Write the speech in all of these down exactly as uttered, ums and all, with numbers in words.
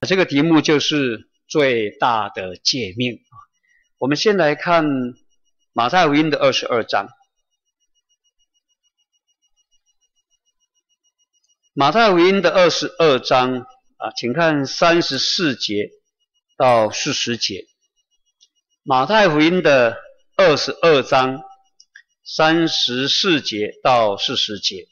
这个题目就是最大的诫命啊。我们先来看马太福音的二十二章。马太福音的二十二章啊，请看三十四节到四十节。马太福音的二十二章三十四节到四十节。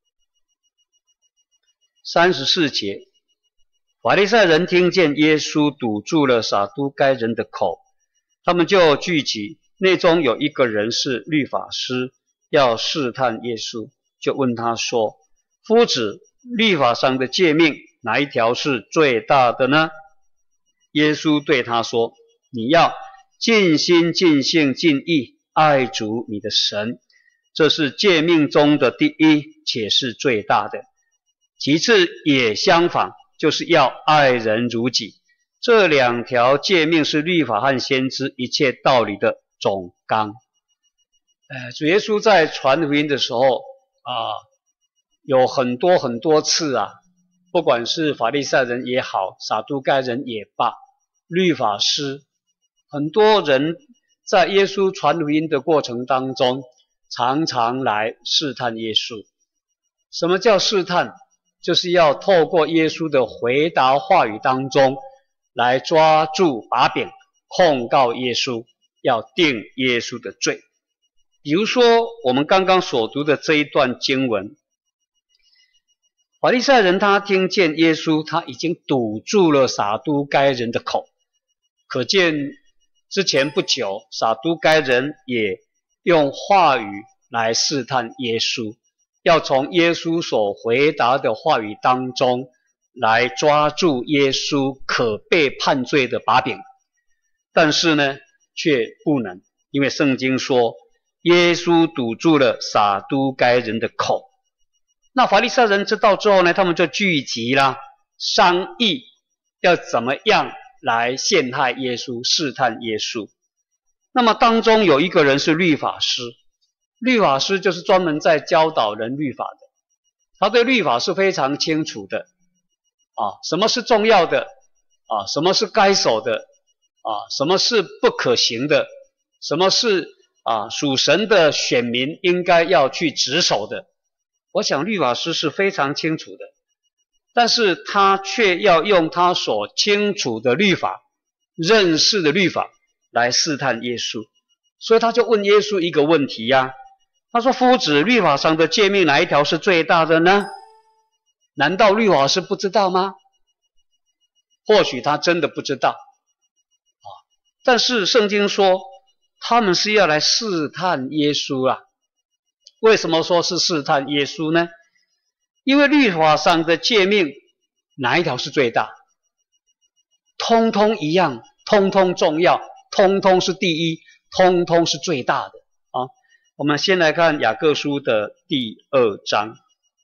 三十四节，法利赛人听见耶稣堵住了撒都该人的口，他们就聚集，内中有一个人是律法师，要试探耶稣，就问他说：夫子，律法上的诫命哪一条是最大的呢？耶稣对他说：你要尽心尽性尽意爱主你的神，这是诫命中的第一，且是最大的。其次也相仿，就是要爱人如己。这两条诫命是律法和先知一切道理的总纲。呃，主耶稣在传福音的时候啊，有很多很多次啊，不管是法利赛人也好，撒都该人也罢，律法师，很多人在耶稣传福音的过程当中，常常来试探耶稣。什么叫试探？就是要透过耶稣的回答话语当中来抓住把柄，控告耶稣，要定耶稣的罪。比如说我们刚刚所读的这一段经文，法利赛人他听见耶稣他已经堵住了撒都该人的口，可见之前不久撒都该人也用话语来试探耶稣，要从耶稣所回答的话语当中来抓住耶稣可被判罪的把柄，但是呢却不能，因为圣经说耶稣堵住了撒都该人的口。那法利赛人知道之后呢，他们就聚集啦，商议要怎么样来陷害耶稣，试探耶稣。那么当中有一个人是律法师，律法师就是专门在教导人律法的，他对律法是非常清楚的啊，什么是重要的啊，什么是该守的啊，什么是不可行的，什么是啊属神的选民应该要去执守的。我想律法师是非常清楚的，但是他却要用他所清楚的律法，认识的律法来试探耶稣。所以他就问耶稣一个问题呀、啊，他说：夫子，律法上的诫命哪一条是最大的呢？难道律法师不知道吗？或许他真的不知道啊，但是圣经说他们是要来试探耶稣啊。为什么说是试探耶稣呢？因为律法上的诫命哪一条是最大？通通一样，通通重要，通通是第一，通通是最大的啊。我们先来看雅各书的第二章。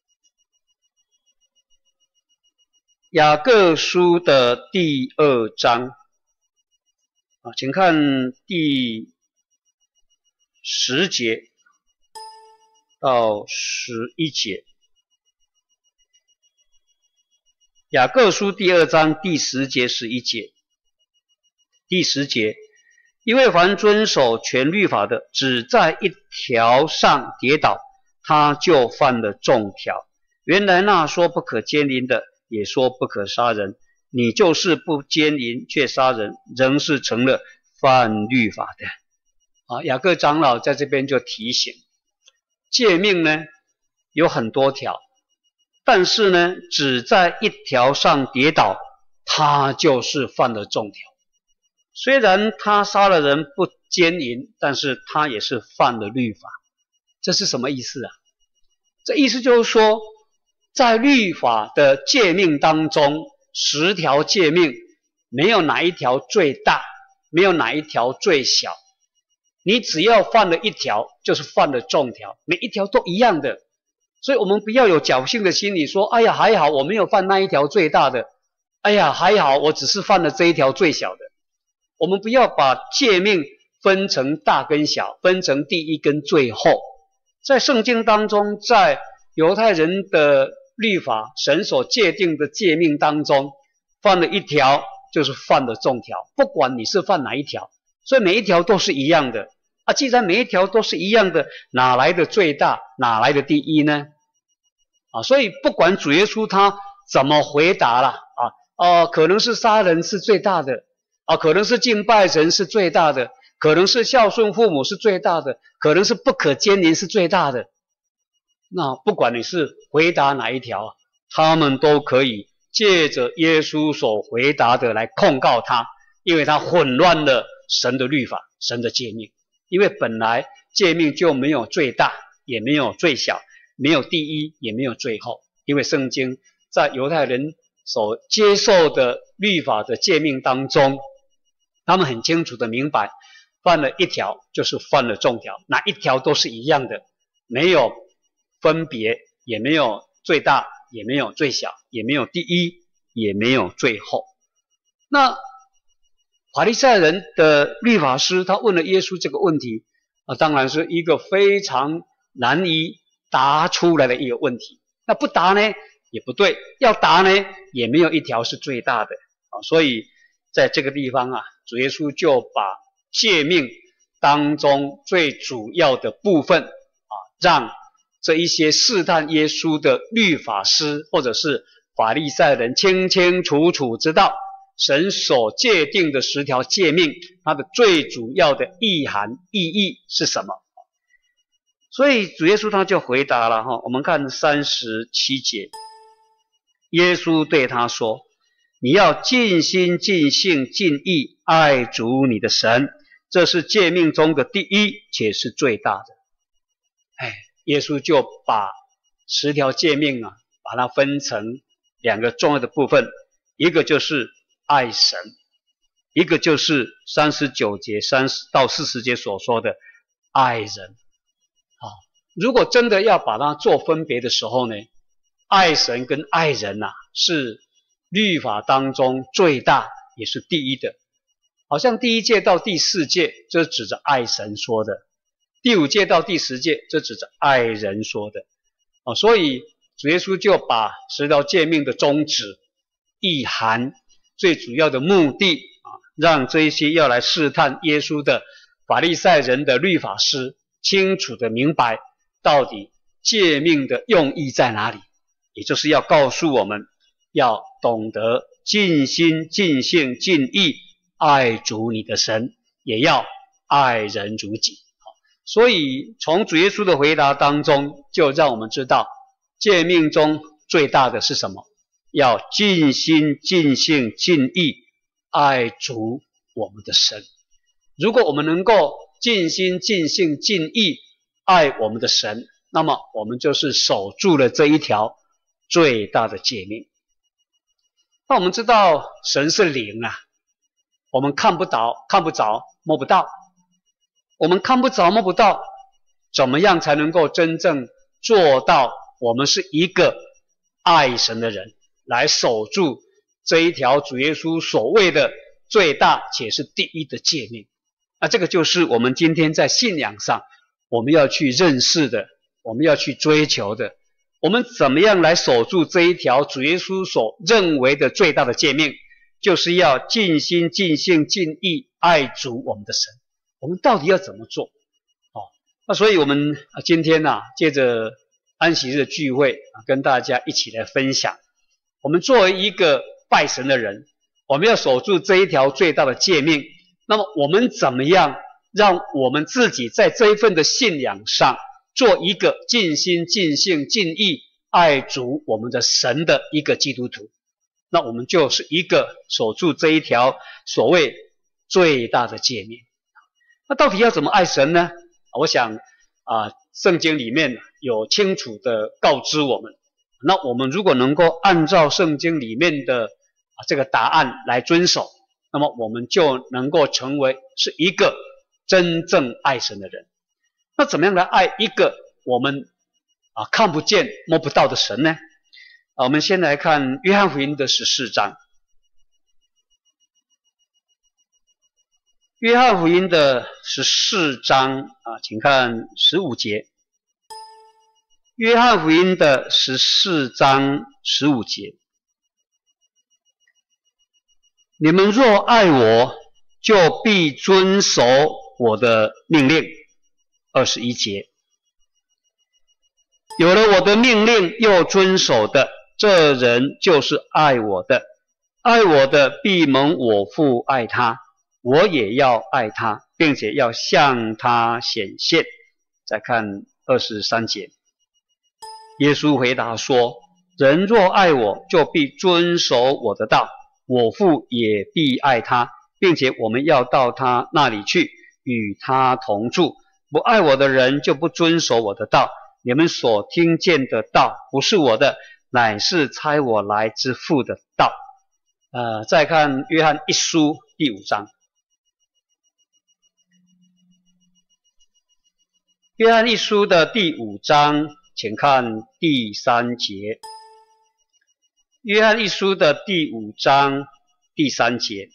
雅各书的第二章啊，请看第十节到十一节。雅各书第二章第十节十一节。第十节，因为凡遵守全律法的，只在一条上跌倒，他就犯了众条。原来那说不可奸淫的，也说不可杀人，你就是不奸淫却杀人，仍是成了犯律法的。啊，雅各长老在这边就提醒，诫命呢有很多条，但是呢只在一条上跌倒，他就是犯了众条。虽然他杀了人不奸淫，但是他也是犯了律法。这是什么意思啊？这意思就是说，在律法的诫命当中，十条诫命没有哪一条最大，没有哪一条最小。你只要犯了一条，就是犯了众条，每一条都一样的。所以我们不要有侥幸的心理，说哎呀还好我没有犯那一条最大的，哎呀还好我只是犯了这一条最小的。我们不要把诫命分成大跟小，分成第一跟最后。在圣经当中，在犹太人的律法，神所界定的诫命当中， 犯了一条就是犯了众条，不管你是犯哪一条，所以每一条都是一样的啊。既然每一条都是一样的，哪来的最大，哪来的第一呢？啊，所以不管主耶稣他怎么回答了啊，哦，可能是杀人是最大的啊，可能是敬拜神是最大的，可能是孝顺父母是最大的，可能是不可奸淫是最大的。那不管你是回答哪一条，他们都可以借着耶稣所回答的来控告他，因为他混乱了神的律法，神的诫命。因为本来诫命就没有最大，也没有最小，没有第一，也没有最后。因为圣经在犹太人所接受的律法的诫命当中，他们很清楚的明白，犯了一条就是犯了众条，哪一条都是一样的，没有分别，也没有最大，也没有最小，也没有第一，也没有最后。那法利赛人的律法师他问了耶稣这个问题啊，当然是一个非常难以答出来的一个问题。那不答呢也不对，要答呢也没有一条是最大的啊。所以在这个地方啊，主耶稣就把诫命当中最主要的部分啊，让这一些试探耶稣的律法师或者是法利赛人清清楚楚知道神所界定的十条诫命，它的最主要的意涵意义是什么。所以主耶稣他就回答了哈，我们看三十七节，耶稣对他说，你要尽心尽性尽意爱主你的神，这是诫命中的第一，且是最大的。哎，耶稣就把十条诫命啊，把它分成两个重要的部分，一个就是爱神，一个就是三十九节三十到四十节所说的爱人。啊，如果真的要把它做分别的时候呢，爱神跟爱人啊，是律法当中最大也是第一的。好像第一诫到第四诫，这指着爱神说的；第五诫到第十诫，这指着爱人说的。啊，所以主耶稣就把十条诫命的宗旨、意涵、最主要的目的啊，让这一些要来试探耶稣的法利赛人的律法师清楚的明白到底诫命的用意在哪里，也就是要告诉我们要懂得尽心尽性尽意爱主你的神，也要爱人如己。所以从主耶稣的回答当中，就让我们知道诫命中最大的是什么，要尽心尽性尽意爱主我们的神。如果我们能够尽心尽性尽意爱我们的神，那么我们就是守住了这一条最大的诫命。那我们知道神是灵啊，我们看不到看不着摸不到，我们看不着摸不到，怎么样才能够真正做到我们是一个爱神的人，来守住这一条主耶稣所谓的最大且是第一的诫命。那这个就是我们今天在信仰上我们要去认识的，我们要去追求的。我们怎么样来守住这一条主耶稣所认为的最大的诫命，就是要尽心尽性尽意爱主我们的神。我们到底要怎么做？哦，那所以我们今天啊，借着安息日的聚会啊，跟大家一起来分享，我们作为一个拜神的人，我们要守住这一条最大的诫命。那么我们怎么样让我们自己在这一份的信仰上做一个尽心尽性尽意爱主我们的神的一个基督徒？那我们就是一个守住这一条所谓最大的诫命。那到底要怎么爱神呢？我想啊，圣经里面有清楚的告知我们。那我们如果能够按照圣经里面的啊这个答案来遵守，那么我们就能够成为是一个真正爱神的人。那怎么样来爱一个我们啊看不见摸不到的神呢？啊，我们先来看约翰福音的十四章。约翰福音的十四章啊，请看十五节。约翰福音的十四章十五节。 你们若爱我，就必遵守我的命令。二十一节，有了我的命令又遵守的，这人就是爱我的。爱我的必蒙我父爱他，我也要爱他，并且要向他显现。再看二十三节，耶稣回答说，人若爱我，就必遵守我的道，我父也必爱他，并且我们要到他那里去，与他同住。不爱我的人就不遵守我的道，你们所听见的道不是我的，乃是差我来之父的道。呃，再看约翰一书第五章。约翰一书的第五章，请看第三节。约翰一书的第五章第三节，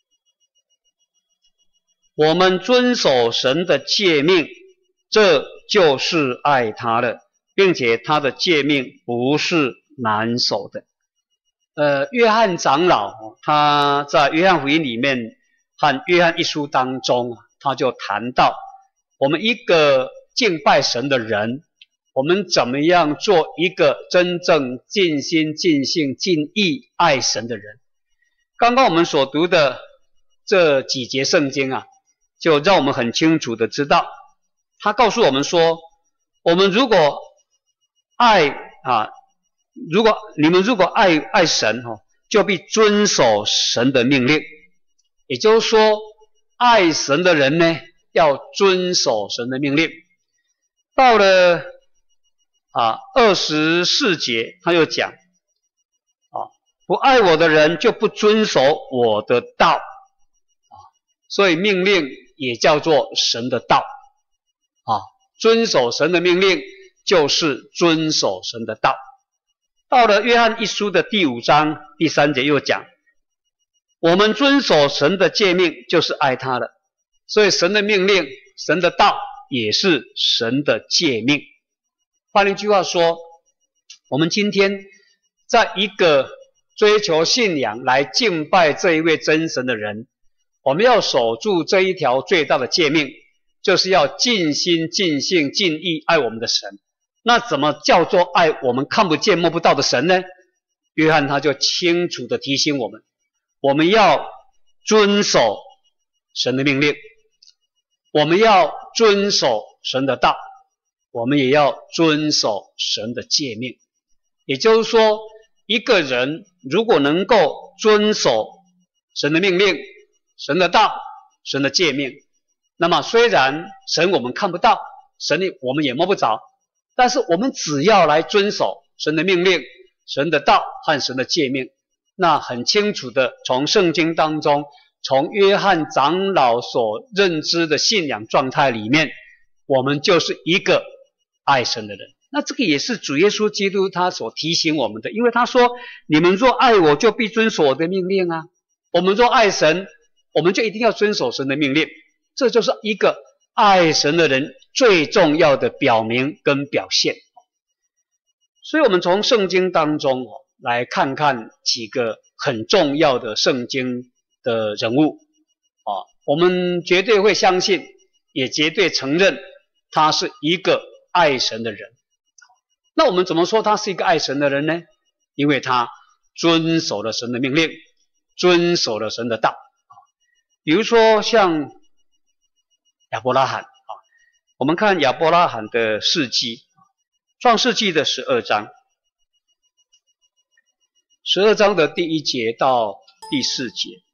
我们遵守神的诫命，这就是爱他了，并且他的诫命不是难守的。呃，约翰长老他在约翰福音里面和约翰一书当中，他就谈到我们一个敬拜神的人，我们怎么样做一个真正尽心尽性尽意爱神的人。刚刚我们所读的这几节圣经啊，就让我们很清楚的知道，他告诉我们说，我们如果爱啊，如果你们如果爱爱神哦，就必遵守神的命令。也就是说，爱神的人呢，要遵守神的命令。到了啊二十四节，他又讲啊，不爱我的人就不遵守我的道啊，所以命令也叫做神的道啊，遵守神的命令就是遵守神的道。到了约翰一书的第五章第三节又讲，我们遵守神的诫命就是爱他了，所以神的命令，神的道也是神的诫命。换一句话说，我们今天在一个追求信仰来敬拜这一位真神的人，我们要守住这一条最大的诫命，就是要尽心尽性尽意爱我们的神。那怎么叫做爱我们看不见摸不到的神呢？约翰他就清楚地提醒我们，我们要遵守神的命令，我们要遵守神的道，我们也要遵守神的诫命。也就是说，一个人如果能够遵守神的命令、神的道、神的诫命，那么虽然神我们看不到，神我们也摸不着，但是我们只要来遵守神的命令、神的道和神的诫命，那很清楚的从圣经当中，从约翰长老所认知的信仰状态里面，我们就是一个爱神的人。那这个也是主耶稣基督他所提醒我们的，因为他说，你们若爱我，就必遵守我的命令啊。我们若爱神，我们就一定要遵守神的命令，这就是一个爱神的人最重要的表明跟表现。所以我们从圣经当中来看看几个很重要的圣经的人物啊，我们绝对会相信，也绝对承认他是一个爱神的人。那我们怎么说他是一个爱神的人呢？因为他遵守了神的命令，遵守了神的道。比如说像亚伯拉罕啊，我们看亚伯拉罕的事迹，创世纪的十二章，十二章的第一节到第四节。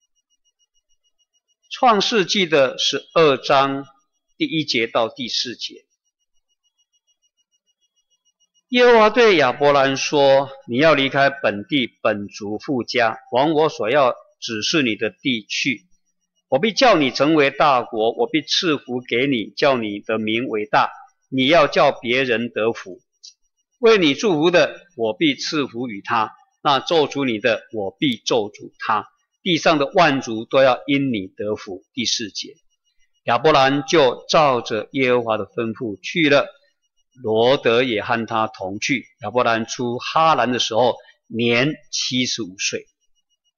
创世纪的十二章第一节到第四节。耶和华对亚伯兰说，你要离开本地本族父家，往我所要指示你的地去。我必叫你成为大国，我必赐福给你，叫你的名为大，你要叫别人得福。为你祝福的，我必赐福与他；那咒诅你的，我必咒诅他。地上的万族都要因你得福。第四节，亚伯兰就照着耶和华的吩咐去了，罗得也和他同去。亚伯兰出哈兰的时候，年七十五岁。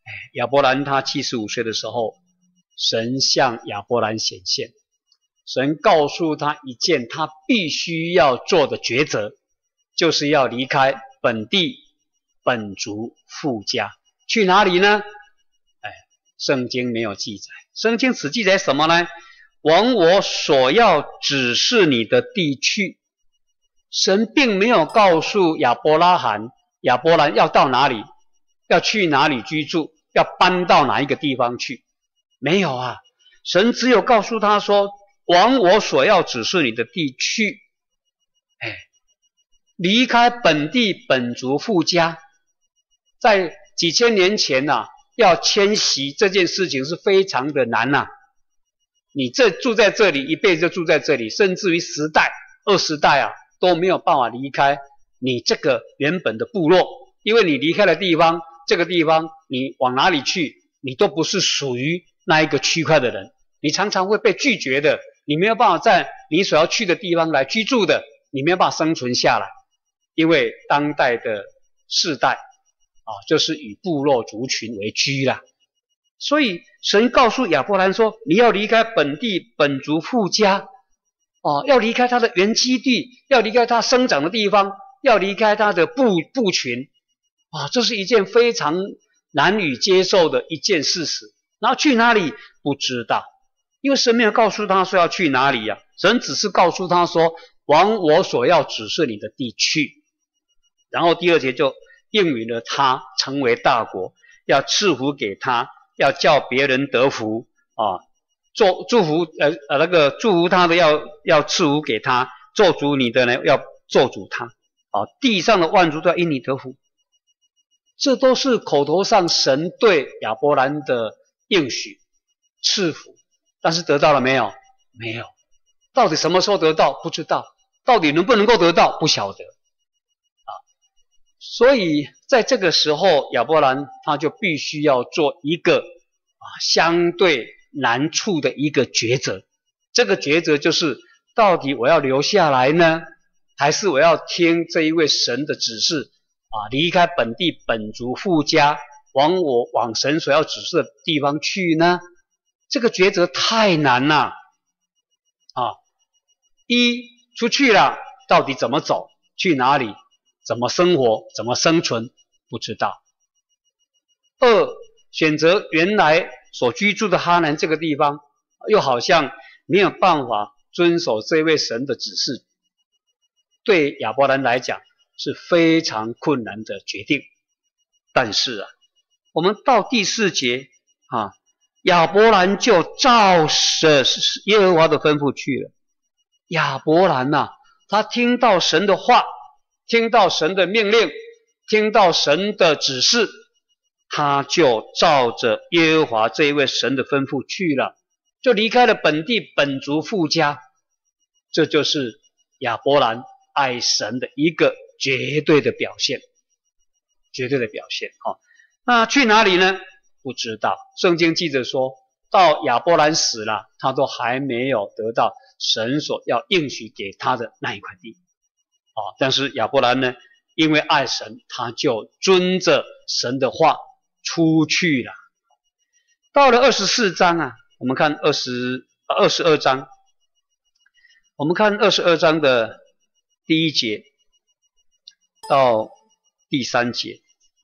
亚伯兰他七十五岁的时候，神向亚伯兰显现，神告诉他一件他必须要做的抉择，就是要离开本地本族父家。去哪里呢？哎，圣经没有记载。圣经只记载什么呢？往我所要指示你的地去。神并没有告诉亚伯拉罕，亚伯兰要到哪里，要去哪里居住，要搬到哪一个地方去。没有啊，神只有告诉他说，往我所要指示你的地去。哎，离开本地本族父家。在几千年前啊，要迁徙这件事情是非常的难啊。你这住在这里一辈子就住在这里，甚至于十代二十代啊都没有办法离开你这个原本的部落，因为你离开的地方，这个地方你往哪里去，你都不是属于那一个区块的人，你常常会被拒绝的，你没有办法在你所要去的地方来居住的，你没有办法生存下来。因为当代的世代啊，就是以部落族群为居啦。所以神告诉亚伯兰说，你要离开本地本族父家，哦，要离开他的原基地，要离开他生长的地方，要离开他的部部群，啊，这是一件非常难以接受的一件事实。然后去哪里不知道，因为神没有告诉他说要去哪里呀、啊，神只是告诉他说，往我所要指示你的地去。然后第二节就应允了他成为大国，要赐福给他，要叫别人得福啊，做祝福呃呃那个祝福他的要要赐福给他，做主你的呢要做主他啊，地上的万族都要因你得福。这都是口头上神对亚伯兰的应许赐福，但是得到了没有？没有。到底什么时候得到？不知道。到底能不能够得到？不晓得啊。所以在这个时候，亚伯兰他就必须要做一个啊相对难处的一个抉择。这个抉择就是到底我要留下来呢，还是我要听这一位神的指示啊，离开本地本族父家，往我往神所要指示的地方去呢？这个抉择太难了啊！一出去了，到底怎么走？去哪里？怎么生活？怎么生存？不知道。二，选择原来所居住的哈南这个地方，又好像没有办法遵守这位神的指示，对亚伯兰来讲是非常困难的决定。但是啊，我们到第四节啊，亚伯兰就照着耶和华的吩咐去了。亚伯兰呐、啊，他听到神的话，听到神的命令，听到神的指示，他就照着耶和华这一位神的吩咐去了，就离开了本地本族父家。这就是亚伯兰爱神的一个绝对的表现，绝对的表现。哦，那去哪里呢？不知道。圣经记着说，到亚伯兰死了，他都还没有得到神所要应许给他的那一块地。哦，但是亚伯兰呢，因为爱神，他就遵着神的话出去了。到了二十四章啊，我们看二十二十二章，我们看二十二章的第一节到第三节。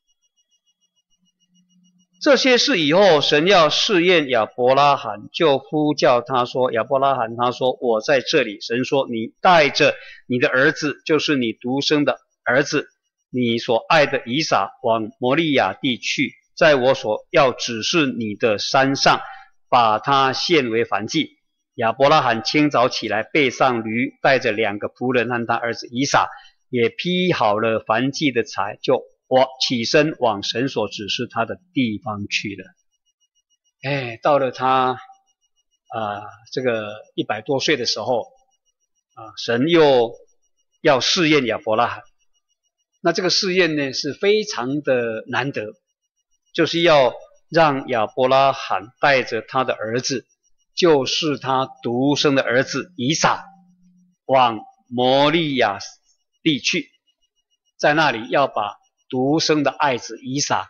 这些事以后，神要试验亚伯拉罕，就呼叫他说，亚伯拉罕他说，我在这里。神说，你带着你的儿子，就是你独生的儿子，你所爱的以撒，往摩利亚地去，在我所要指示你的山上，把他献为燔祭。亚伯拉罕清早起来，背上驴，带着两个仆人和他儿子以撒，也劈好了燔祭的柴，就我起身往神所指示他的地方去了。哎，到了他啊、呃、这个一百多岁的时候啊，神又要试验亚伯拉罕。那这个试验呢是非常的难得，就是要让亚伯拉罕带着他的儿子，就是他独生的儿子以撒，往摩利亚地去，在那里要把独生的爱子以撒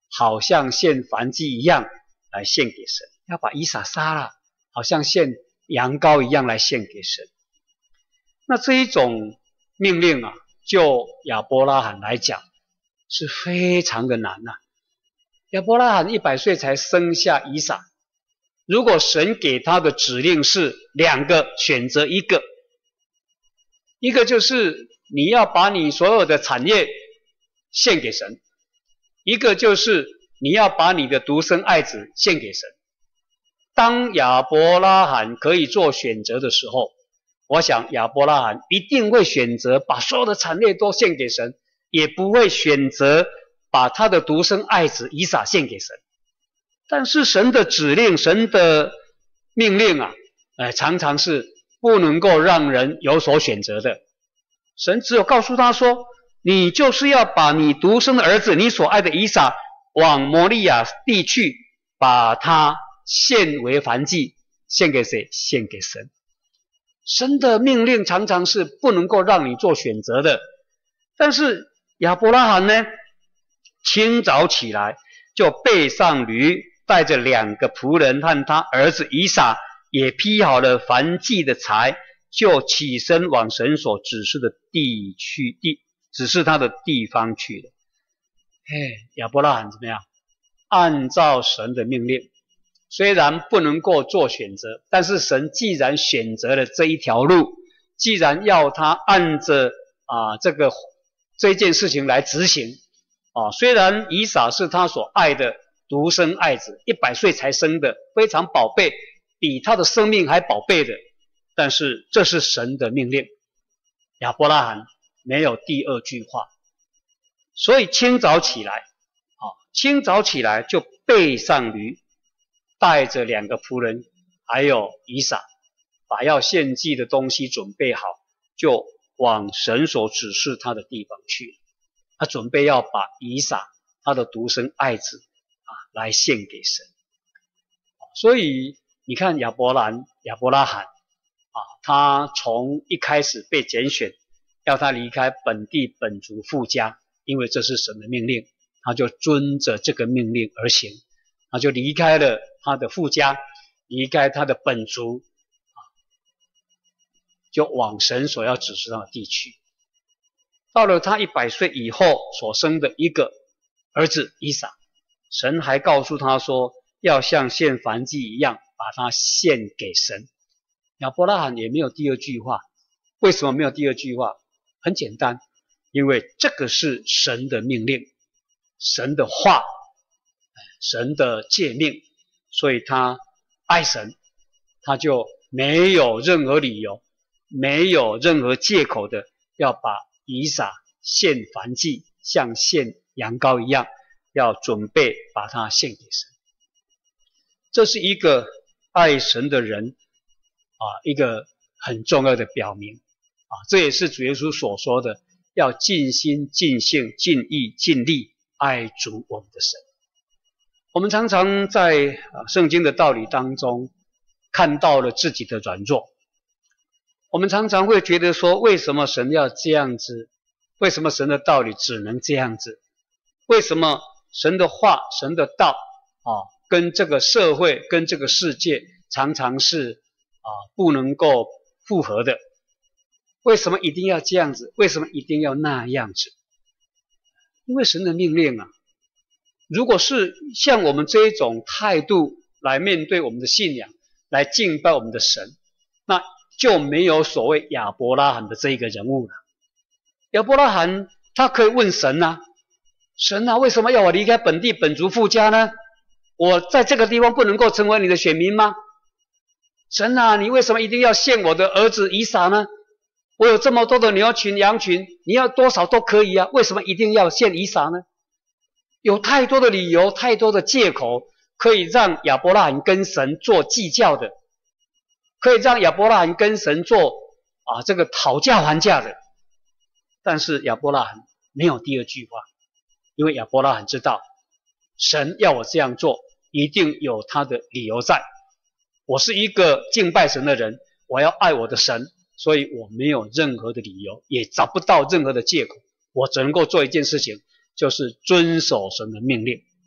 好像献燔祭一样来献给神，要把以撒杀了，好像献羊羔一样来献给神。那这一种命令啊，就亚伯拉罕来讲是非常的难啊。亚伯拉罕一百岁才生下以撒，如果神给他的指令是两个，选择一个，一个就是你要把你所有的产业献给神，一个就是你要把你的独生爱子献给神。当亚伯拉罕可以做选择的时候，我想亚伯拉罕一定会选择把所有的产业都献给神，也不会选择把他的独生爱子以撒献给神。但是神的指令，神的命令啊，呃，常常是不能够让人有所选择的。神只有告诉他说，你就是要把你独生的儿子，你所爱的以撒，往摩利亚地去，把他献为燔祭，献给谁？献给神。神的命令常常是不能够让你做选择的。但是亚伯拉罕呢，清早起来就背上驴，带着两个仆人和他儿子以撒，也劈好了燔祭的柴，就起身往神所指示的地去，地指示他的地方去了。嘿，亚伯拉罕怎么样？按照神的命令，虽然不能够做选择，但是神既然选择了这一条路，既然要他按着啊这个这件事情来执行啊，虽然以撒是他所爱的独生爱子，一百岁才生的，非常宝贝，比他的生命还宝贝的，但是这是神的命令，亚伯拉罕没有第二句话。所以清早起来啊，清早起来就背上驴，带着两个仆人还有以撒，把要献祭的东西准备好，就往神所指示他的地方去。他准备要把以撒他的独生爱子啊来献给神。所以你看亚伯兰亚伯拉罕啊，他从一开始被拣选，要他离开本地本族父家，因为这是神的命令，他就遵着这个命令而行，他就离开了他的父家，离开他的本族啊，就往神所要指示他的地去。到了他一百岁以后所生的一个儿子以撒，神还告诉他说，要像献燔祭一样把他献给神。亚伯拉罕也没有第二句话。为什么没有第二句话？很简单，因为这个是神的命令，神的话，神的诫命，所以他爱神，他就没有任何理由，没有任何借口的要把以撒献燔祭，像献羊羔一样，要准备把它献给神。这是一个爱神的人啊，一个很重要的表明啊，这也是主耶稣所说的，要尽心尽性尽意尽力爱主我们的神。我们常常在啊圣经的道理当中看到了自己的软弱，我们常常会觉得说，为什么神要这样子？为什么神的道理只能这样子？为什么神的话、神的道啊，跟这个社会、跟这个世界常常是啊不能够符合的？为什么一定要这样子？为什么一定要那样子？因为神的命令啊，如果是像我们这一种态度来面对我们的信仰，来敬拜我们的神，那就没有所谓亚伯拉罕的这一个人物了。亚伯拉罕他可以问神啊，神啊，为什么要我离开本地本族父家呢？我在这个地方不能够成为你的选民吗？神啊，你为什么一定要献我的儿子以撒呢？我有这么多的牛群羊群，你要多少都可以啊，为什么一定要献以撒呢？有太多的理由，太多的借口，可以让亚伯拉罕跟神做计较的，可以让亚伯拉罕跟神做啊这个讨价还价的。但是亚伯拉罕没有第二句话，因为亚伯拉罕知道，神要我这样做，一定有他的理由在。我是一个敬拜神的人，我要爱我的神，所以我没有任何的理由，也找不到任何的借口，我只能够做一件事情，就是遵守神的命令。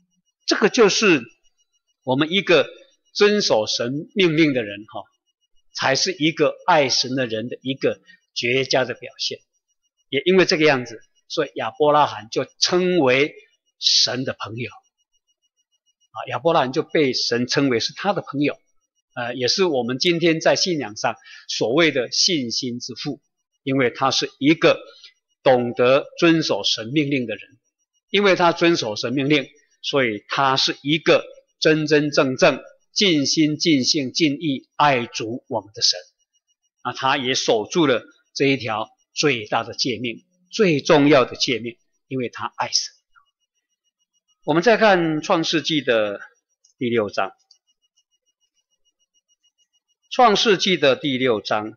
这个就是我们一个遵守神命令的人哈，才是一个爱神的人的一个绝佳的表现。也因为这个样子，所以亚伯拉罕就称为神的朋友啊，亚伯拉罕就被神称为是他的朋友，呃，也是我们今天在信仰上所谓的信心之父，因为他是一个懂得遵守神命令的人，因为他遵守神命令，所以他是一个真真正正尽心尽性尽意爱主我们的神。那他也守住了这一条最大的诫命，最重要的诫命，因为他爱神。我们再看创世纪的第六章，创世纪的第六章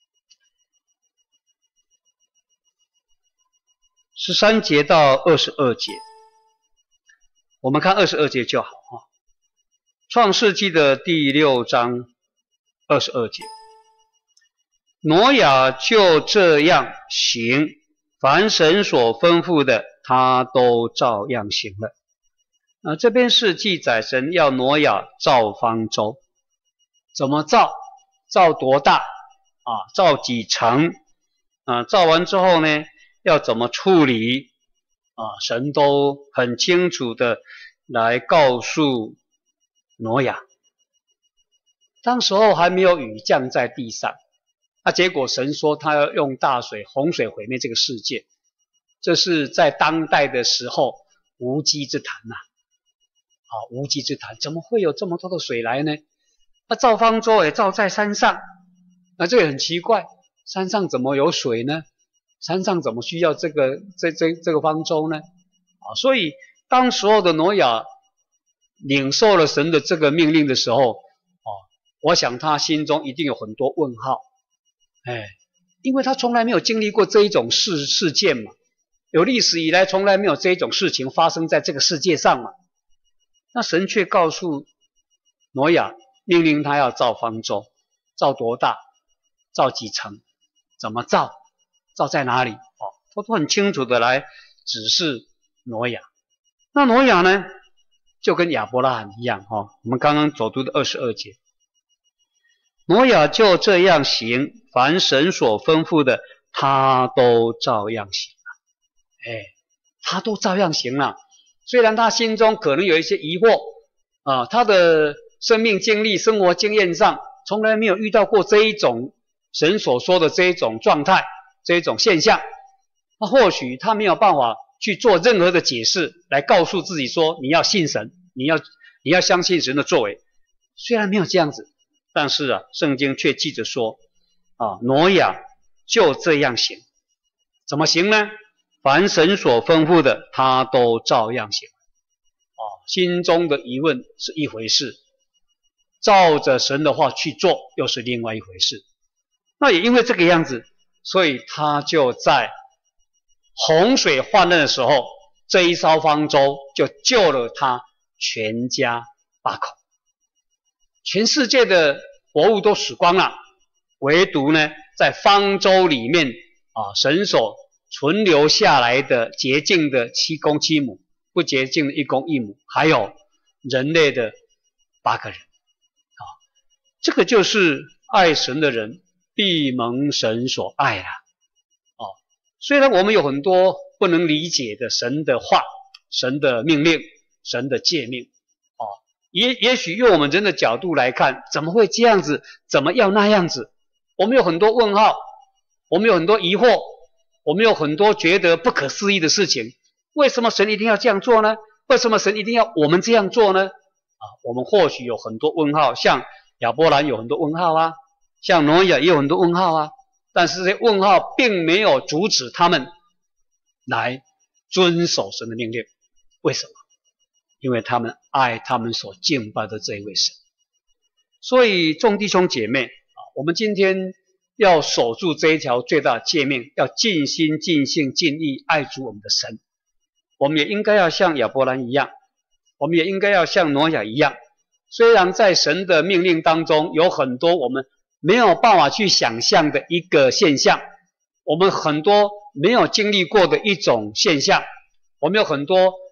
十三节到二十二节，我们看二十二节就好啊。创世纪的第六章二十二节，挪亚就这样行，凡神所吩咐的，他都照样行了。啊，这边是记载神要挪亚造方舟，怎么造？造多大？啊，造几层？啊，造完之后呢，要怎么处理？啊，神都很清楚的来告诉挪亚。当时候还没有雨降在地上，那结果神说他要用大水、洪水毁灭这个世界，这是在当代的时候无稽之谈呐、啊。啊，无稽之谈，怎么会有这么多的水来呢？那造方舟也造在山上，那这也很奇怪，山上怎么有水呢？山上怎么需要这个这这这个方舟呢？啊，所以当时候的挪亚领受了神的这个命令的时候，哦，我想他心中一定有很多问号，哎，因为他从来没有经历过这一种事事件嘛，有历史以来从来没有这一种事情发生在这个世界上嘛。那神却告诉挪亚，命令他要造方舟，造多大，造几层，怎么造，造在哪里，哦，他都很清楚的来指示挪亚。那挪亚呢，就跟亚伯拉罕一样，哦，我们刚刚所读的二十二节，挪亚就这样行，凡神所吩咐的，他都照样行了。哎，他都照样行了。虽然他心中可能有一些疑惑啊，他的生命经历、生活经验上从来没有遇到过这一种神所说的这一种状态、这一种现象，那或许他没有办法去做任何的解释来告诉自己说你要信神，你要你要相信神的作为。虽然没有这样子，但是啊，圣经却记着说啊，挪亚就这样行。怎么行呢？凡神所吩咐的，他都照样行。哦，心中的疑问是一回事，照着神的话去做又是另外一回事。那也因为这个样子，所以他就在洪水泛滥的时候，这一艘方舟就救了他全家八口。全世界的活物都死光了，唯独呢，在方舟里面啊，神所存留下来的洁净的七公七母，不洁净的一公一母，还有人类的八个人啊，这个就是爱神的人必蒙神所爱啊。哦，虽然我们有很多不能理解的神的话、神的命令、神的诫命，哦，也也许用我们人的角度来看，怎么会这样子？怎么要那样子？我们有很多问号，我们有很多疑惑。我们有很多觉得不可思议的事情，为什么神一定要这样做呢？为什么神一定要我们这样做呢？啊，我们或许有很多问号，像亚伯兰有很多问号啊，像挪亚也有很多问号啊，但是这些问号并没有阻止他们来遵守神的命令。为什么？因为他们爱他们所敬拜的这一位神。所以众弟兄姐妹啊，我们今天要守住这一条最大的诫命，要尽心尽性尽意爱主我们的神。我们也应该要像亚伯兰一样，我们也应该要像挪亚一样，虽然在神的命令当中有很多我们没有办法去想象的一个现象，我们很多没有经历过的一种现象，我们有很多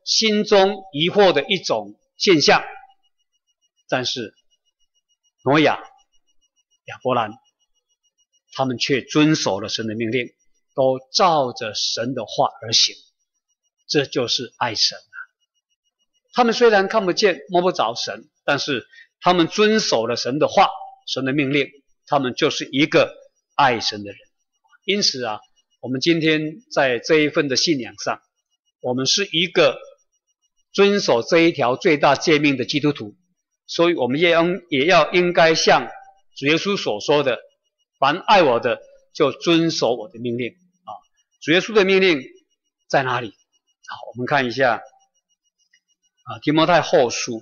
心中疑惑的一种现象。但是挪亚、亚伯兰他们却遵守了神的命令，都照着神的话而行，这就是爱神啊。他们虽然看不见摸不着神，但是他们遵守了神的话，神的命令，他们就是一个爱神的人。因此啊，我们今天在这一份的信仰上，我们是一个遵守这一条最大诫命的基督徒，所以我们也要也要应该像主耶稣所说的，凡爱我的就遵守我的命令啊。主耶稣的命令在哪里？好，我们看一下啊，提摩太后书，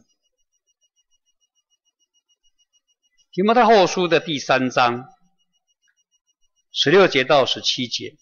提摩太后书的第三章十六节到十七节。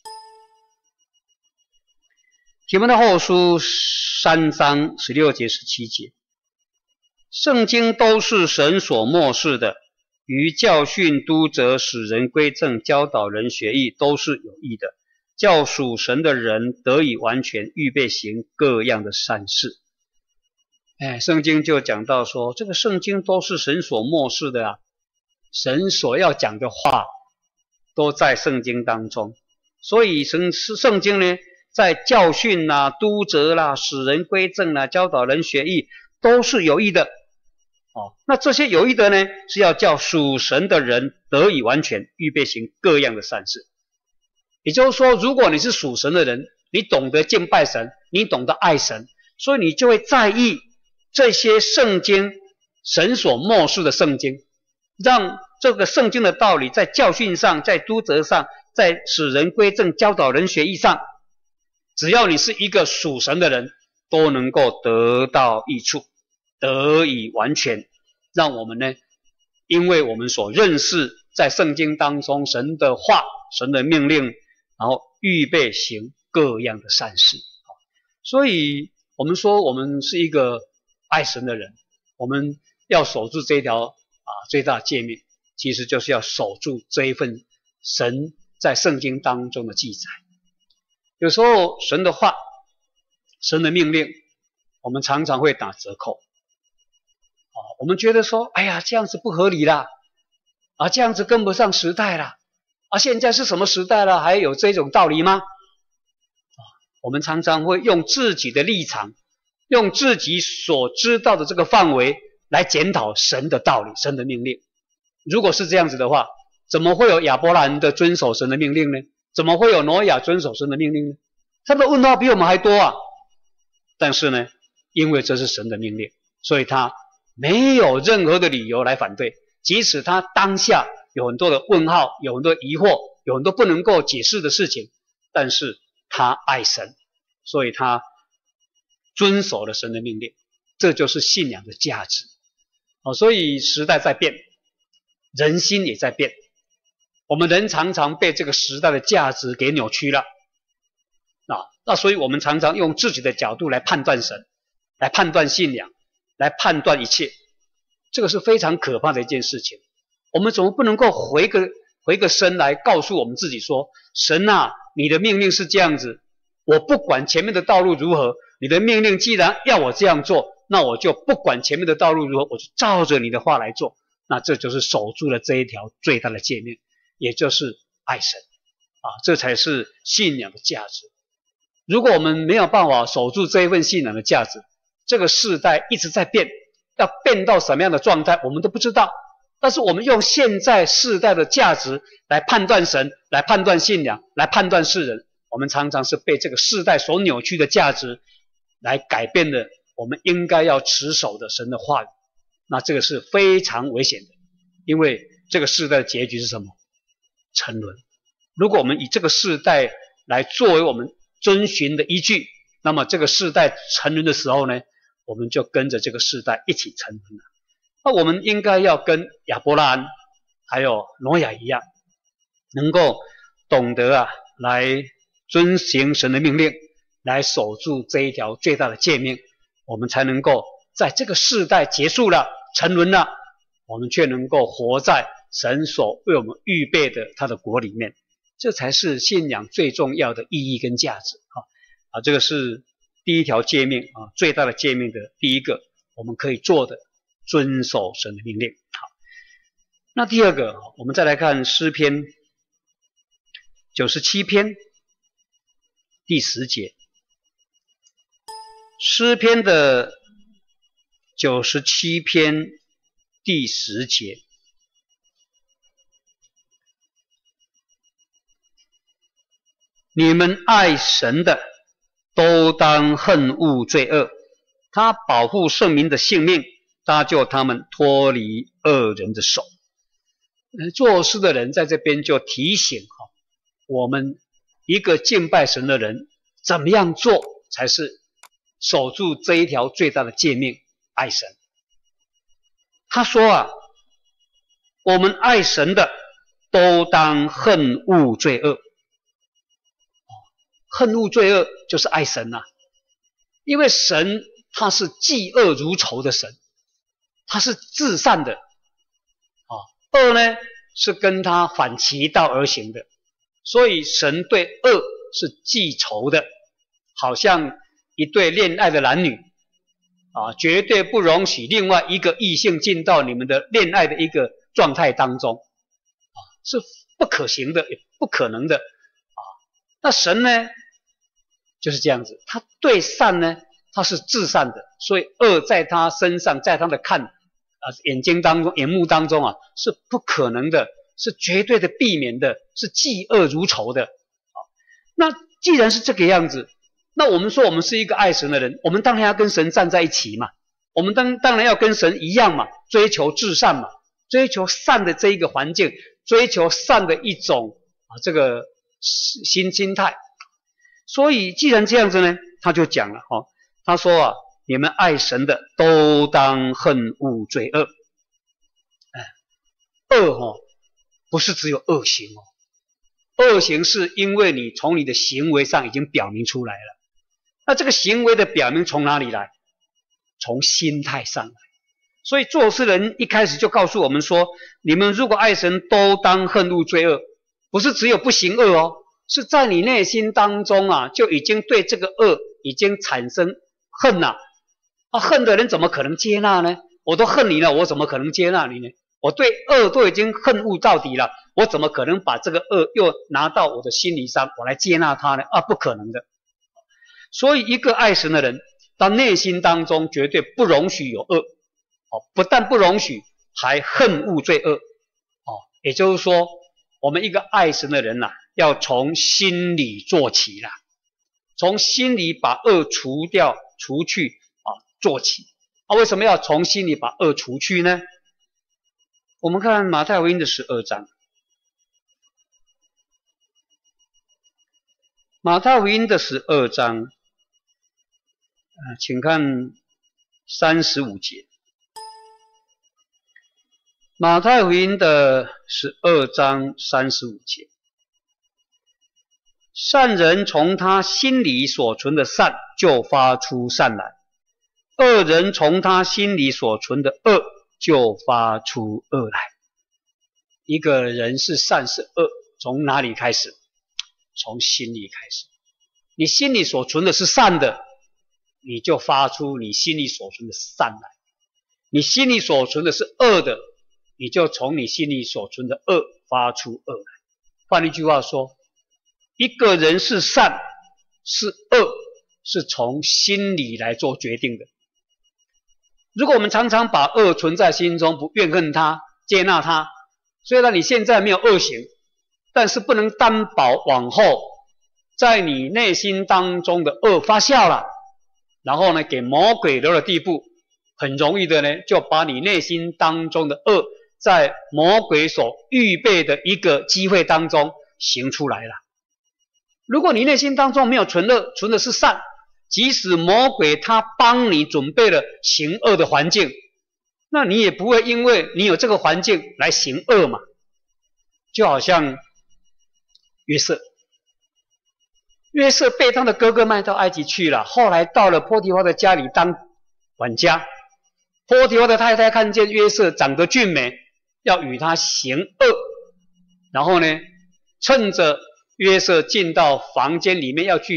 提摩太后书三章十六节十七节，圣经都是神所默示的，于教训、督责、使人归正、教导人学义，都是有益的，叫属神的人得以完全，预备行各样的善事。哎，圣经就讲到说，这个圣经都是神所默示的啊，神所要讲的话都在圣经当中，所以圣圣经呢，在教训啦、督责啦、使人归正啦、教导人学义，都是有益的。哦，那这些有益的呢，是要叫属神的人得以完全，预备行各样的善事。也就是说，如果你是属神的人，你懂得敬拜神，你懂得爱神，所以你就会在意这些圣经，神所默示的圣经，让这个圣经的道理在教训上，在督责上，在使人归正、教导人学义上，只要你是一个属神的人，都能够得到益处，得以完全。让我们呢，因为我们所认识在圣经当中神的话、神的命令，然后预备行各样的善事。所以我们说我们是一个爱神的人，我们要守住这一条啊最大诫命，其实就是要守住这一份神在圣经当中的记载。有时候神的话、神的命令，我们常常会打折扣。哦，我们觉得说，哎呀，这样子不合理啦，啊，这样子跟不上时代啦，啊，现在是什么时代了，还有这种道理吗？啊，我们常常会用自己的立场，用自己所知道的这个范围来检讨神的道理、神的命令。如果是这样子的话，怎么会有亚伯兰的遵守神的命令呢？怎么会有挪亚遵守神的命令呢？他的问号比我们还多啊！但是呢，因为这是神的命令，所以他没有任何的理由来反对，即使他当下有很多的问号，有很多疑惑，有很多不能够解释的事情，但是他爱神，所以他遵守了神的命令，这就是信仰的价值。哦，所以时代在变，人心也在变，我们人常常被这个时代的价值给扭曲了。啊，那所以我们常常用自己的角度来判断神，来判断信仰，来判断一切，这个是非常可怕的一件事情。我们怎么不能够回个回个身来告诉我们自己说，神啊，你的命令是这样子，我不管前面的道路如何，你的命令既然要我这样做，那我就不管前面的道路如何，我就照着你的话来做。那这就是守住了这一条最大的诫命，也就是爱神啊，这才是信仰的价值。如果我们没有办法守住这一份信仰的价值，这个世代一直在变，要变到什么样的状态我们都不知道。但是我们用现在世代的价值来判断神，来判断信仰，来判断世人，我们常常是被这个世代所扭曲的价值来改变了我们应该要持守的神的话语。那这个是非常危险的，因为这个世代的结局是什么？沉沦。如果我们以这个世代来作为我们遵循的依据，那么这个世代沉沦的时候呢，我们就跟着这个世代一起沉沦了。那我们应该要跟亚伯拉罕还有挪亚一样，能够懂得啊来遵行神的命令，来守住这一条最大的诫命，我们才能够在这个世代结束了、沉沦了，我们却能够活在神所为我们预备的他的国里面。这才是信仰最重要的意义跟价值啊！啊，这个是第一条诫命啊，最大的诫命的第一个，我们可以做的，遵守神的命令。好，那第二个，我们再来看诗篇九十七篇第十节，诗篇的九十七篇第十节，你们爱神的，都当恨恶罪恶，他保护圣民的性命，搭救他们脱离恶人的手。作诗的人在这边就提醒我们，一个敬拜神的人怎么样做才是守住这一条最大的诫命，爱神。他说啊，我们爱神的都当恨恶罪恶。恨恶罪恶就是爱神啊，因为神他是嫉恶如仇的神，他是至善的啊，恶呢是跟他反其道而行的，所以神对恶是记仇的，好像一对恋爱的男女啊，绝对不容许另外一个异性进到你们的恋爱的一个状态当中啊，是不可行的，也不可能的啊。那神呢就是这样子，他对善呢他是至善的，所以恶在他身上，在他的看啊眼睛当中、眼目当中啊是不可能的，是绝对的避免的，是嫉恶如仇的啊。那既然是这个样子，那我们说我们是一个爱神的人，我们当然要跟神站在一起嘛，我们当当然要跟神一样嘛，追求至善嘛，追求善的这一个环境，追求善的一种啊这个心心态。所以既然这样子呢，他就讲了哦，他说啊，你们爱神的都当恨恶罪恶。哎，恶哦，不是只有恶行哦，恶行是因为你从你的行为上已经表明出来了。那这个行为的表明从哪里来？从心态上来。所以作诗人一开始就告诉我们说，你们如果爱神，都当恨恶罪恶，不是只有不行恶哦，是在你内心当中啊，就已经对这个恶已经产生恨了。啊，恨的人怎么可能接纳呢？我都恨你了，我怎么可能接纳你呢？我对恶都已经恨恶到底了，我怎么可能把这个恶又拿到我的心理上，我来接纳它呢？啊，不可能的。所以一个爱神的人，他内心当中绝对不容许有恶，哦，不但不容许，还恨恶罪恶，哦，也就是说，我们一个爱神的人呐、啊，要从心里做起啦，从心里把恶除掉、除去啊，做起。啊，为什么要从心里把恶除去呢？我们看马太福音的十二章，马太福音的十二章。呃，请看三十五节，马太福音的十二章三十五节，善人从他心里所存的善就发出善来，恶人从他心里所存的恶就发出恶来。一个人是善是恶，从哪里开始？从心里开始。你心里所存的是善的，你就发出你心里所存的善来，你心里所存的是恶的，你就从你心里所存的恶发出恶来。换一句话说，一个人是善是恶，是从心里来做决定的。如果我们常常把恶存在心中，不怨恨它，接纳它，虽然你现在没有恶行，但是不能担保往后在你内心当中的恶发酵了，然后呢，给魔鬼留了地步，很容易的呢，就把你内心当中的恶，在魔鬼所预备的一个机会当中行出来了。如果你内心当中没有存恶，存的是善，即使魔鬼他帮你准备了行恶的环境，那你也不会因为你有这个环境来行恶嘛。就好像约瑟。约瑟被他的哥哥卖到埃及去了，后来到了波提乏的家里当管家。波提乏的太太看见约瑟长得俊美，要与他行恶，然后呢，趁着约瑟进到房间里面要去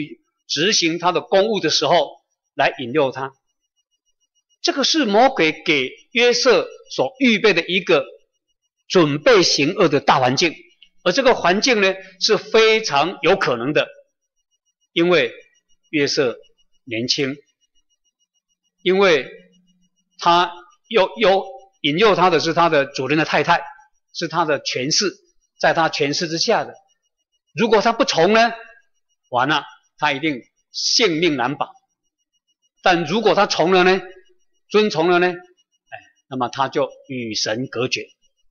执行他的公务的时候来引诱他。这个是魔鬼给约瑟所预备的一个准备行恶的大环境，而这个环境呢是非常有可能的，因为约瑟年轻，因为他又又引诱他的是他的主人的太太，是他的权势，在他权势之下的。如果他不从呢，完了，他一定性命难保。但如果他从了呢，遵从了呢，哎，那么他就与神隔绝。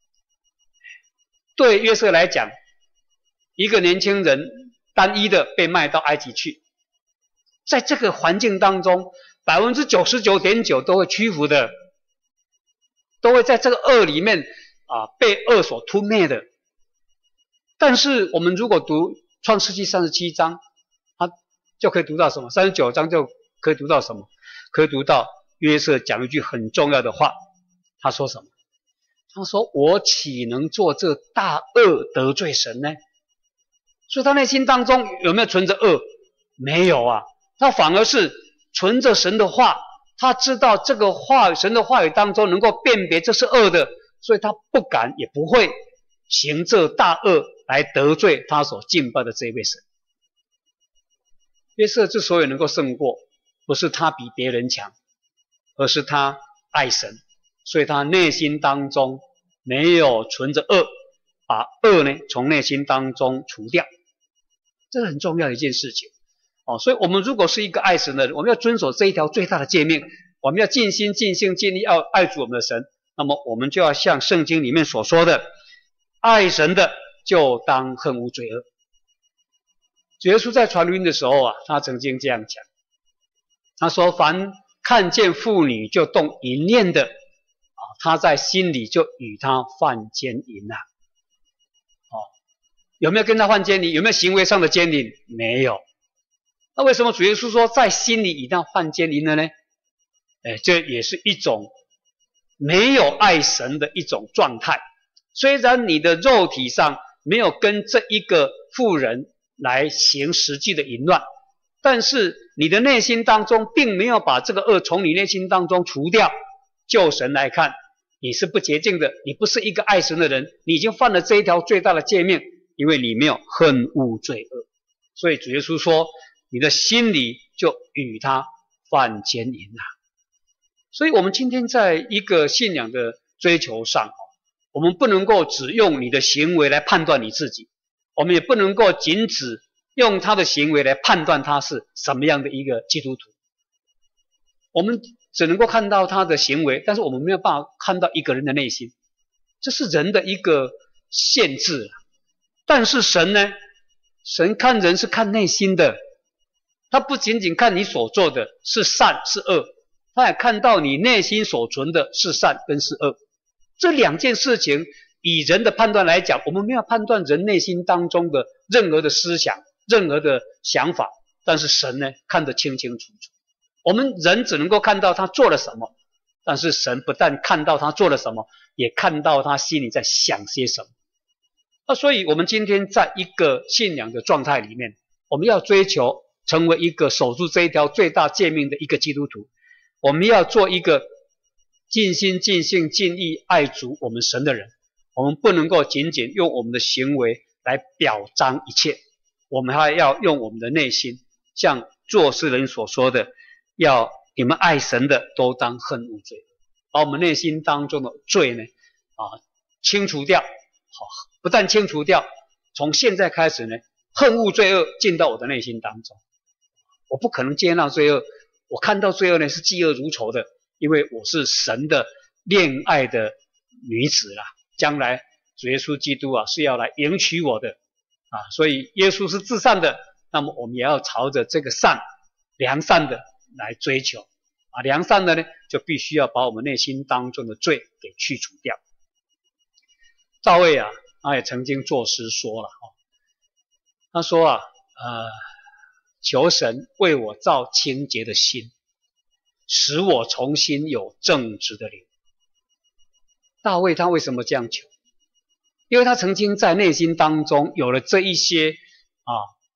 对约瑟来讲，一个年轻人单一的被卖到埃及去，在这个环境当中，百分之九十九点九都会屈服的，都会在这个恶里面啊被恶所吞灭的。但是我们如果读创世纪三十七章，他就可以读到什么？三十九章就可以读到什么？可以读到约瑟讲一句很重要的话，他说什么？他说：“我岂能做这大恶得罪神呢？”所以他内心当中有没有存着恶？没有啊，他反而是存着神的话，他知道这个话神的话语当中能够辨别这是恶的，所以他不敢也不会行这大恶来得罪他所敬拜的这一位神。约瑟之所以能够胜过，不是他比别人强，而是他爱神，所以他内心当中没有存着恶，把恶呢从内心当中除掉，这是很重要的一件事情哦。所以我们如果是一个爱神的人，我们要遵守这一条最大的诫命，我们要尽心尽性尽力要爱主我们的神，那么我们就要像圣经里面所说的，爱神的就当恨恶罪恶。主耶稣在传福音的时候啊，他曾经这样讲，他说：“凡看见妇女就动淫念的，啊，他在心里就与他犯奸淫了。”哦，有没有跟他犯奸淫？有没有行为上的奸淫？没有。那为什么主耶稣说在心里与他犯奸淫了呢？哎，这也是一种没有爱神的一种状态。虽然你的肉体上没有跟这一个妇人来行实际的淫乱，但是你的内心当中并没有把这个恶从你内心当中除掉。就神来看，你是不洁净的，你不是一个爱神的人，你已经犯了这一条最大的诫命，因为你没有恨恶罪恶。所以主耶稣说，你的心里就与他犯奸淫啊。所以我们今天在一个信仰的追求上，我们不能够只用你的行为来判断你自己，我们也不能够仅只用他的行为来判断他是什么样的一个基督徒。我们只能够看到他的行为，但是我们没有办法看到一个人的内心，这是人的一个限制。但是神呢，神看人是看内心的，他不仅仅看你所做的是善是恶，他也看到你内心所存的是善跟是恶。这两件事情以人的判断来讲，我们没有判断人内心当中的任何的思想，任何的想法，但是神呢看得清清楚楚。我们人只能够看到他做了什么，但是神不但看到他做了什么，也看到他心里在想些什么。那所以我们今天在一个信仰的状态里面，我们要追求成为一个守住这一条最大诫命的一个基督徒，我们要做一个尽心尽性尽意爱主我们神的人。我们不能够仅仅用我们的行为来表彰一切，我们还要用我们的内心，像作诗人所说的，要你们爱神的都当恨恶罪，把我们内心当中的罪呢啊清除掉。好，不但清除掉，从现在开始呢，恨恶罪恶进到我的内心当中。我不可能接纳罪恶，我看到罪恶呢是嫉恶如仇的，因为我是神的恋爱的女子啦。将来主耶稣基督啊是要来迎娶我的啊，所以耶稣是至善的，那么我们也要朝着这个善良善的来追求啊。良善的呢，就必须要把我们内心当中的罪给去除掉。大卫啊，他也曾经作诗说了哦，他说啊，呃，求神为我造清洁的心，使我重新有正直的灵。大卫他为什么这样求？因为他曾经在内心当中有了这一些啊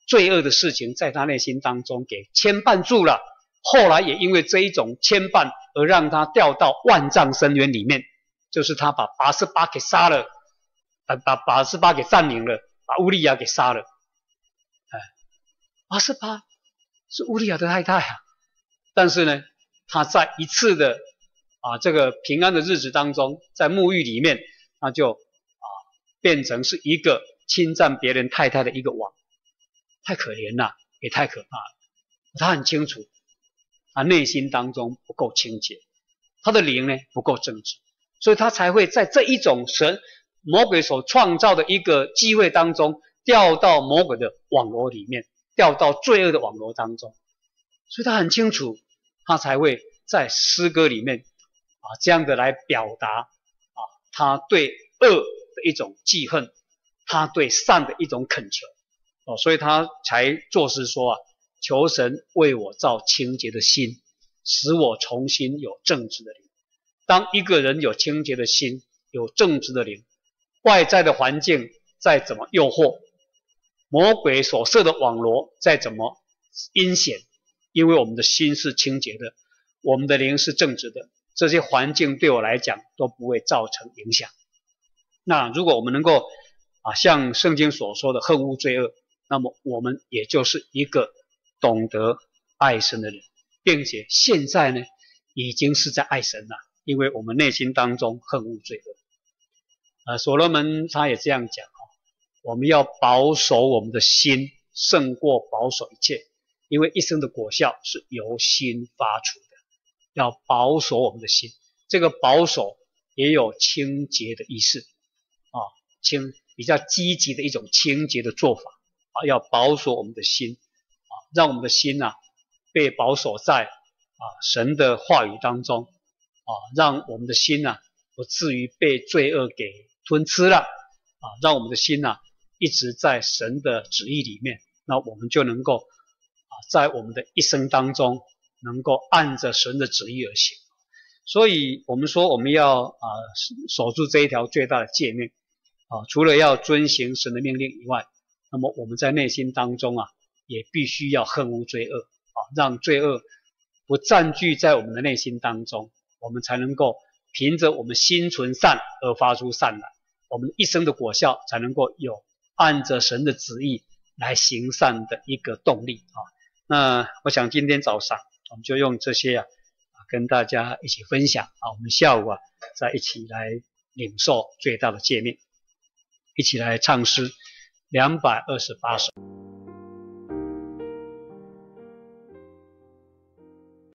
罪恶的事情在他内心当中给牵绊住了，后来也因为这一种牵绊而让他掉到万丈深渊里面，就是他把拔示巴给杀了，把把拔示巴给占领了，把乌利亚给杀了。哎，拔示巴是乌利亚的太太啊，但是呢，他在一次的啊这个平安的日子当中，在沐浴里面，他就啊变成是一个侵占别人太太的一个王，太可怜了，也太可怕了。他很清楚，他内心当中不够清洁，他的灵呢不够正直，所以他才会在这一种神魔鬼所创造的一个机会当中，掉到魔鬼的网罗里面，掉到罪恶的网罗当中。所以他很清楚，他才会在诗歌里面啊这样的来表达啊他对恶的一种记恨，他对善的一种恳求哦，所以他才作诗说啊，求神为我造清洁的心，使我重新有正直的灵。当一个人有清洁的心，有正直的灵，外在的环境再怎么诱惑，魔鬼所设的网罗再怎么阴险，因为我们的心是清洁的，我们的灵是正直的，这些环境对我来讲都不会造成影响。那如果我们能够啊像圣经所说的恨恶罪恶，那么我们也就是一个懂得爱神的人，并且现在呢已经是在爱神了，因为我们内心当中恨恶罪恶。呃，所罗门他也这样讲哦，我们要保守我们的心，胜过保守一切，因为一生的果效是由心发出的。要保守我们的心，这个保守也有清洁的意思啊，清比较积极的一种清洁的做法啊，要保守我们的心啊，让我们的心啊被保守在啊神的话语当中啊，让我们的心啊不至于被罪恶给吞吃了啊，让我们的心啊一直在神的旨意里面，那我们就能够啊在我们的一生当中能够按着神的旨意而行。所以我们说我们要啊守住这一条最大的诫命啊，除了要遵行神的命令以外，那么我们在内心当中啊也必须要恨恶罪恶啊，让罪恶不占据在我们的内心当中，我们才能够凭着我们心存善而发出善来，我们一生的果效才能够有按着神的旨意来行善的一个动力啊。那我想今天早上我们就用这些啊跟大家一起分享啊，我们下午啊再一起来领受最大的诫命，一起来唱诗两百二十八首。